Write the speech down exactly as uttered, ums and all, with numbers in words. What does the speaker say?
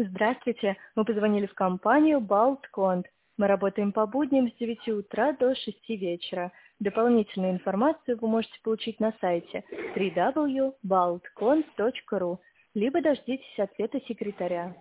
Здравствуйте, мы позвонили в компанию Baltcont. Мы работаем по будням с девяти утра до шести вечера. Дополнительную информацию вы можете получить на сайте дабл ю дабл ю дабл ю точка baltcont точка ру, либо дождитесь ответа секретаря.